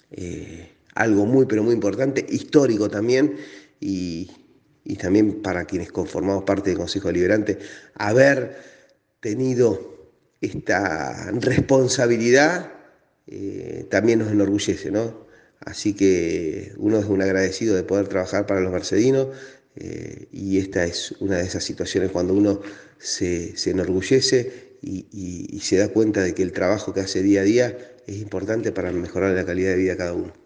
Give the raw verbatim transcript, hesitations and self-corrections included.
eh, algo muy, pero muy importante, histórico también, y, y también para quienes conformamos parte del Consejo Deliberante, haber tenido esta responsabilidad eh, también nos enorgullece, ¿no? Así que uno es un agradecido de poder trabajar para los mercedinos, eh, y esta es una de esas situaciones cuando uno se, se enorgullece y, y, y se da cuenta de que el trabajo que hace día a día es importante para mejorar la calidad de vida de cada uno.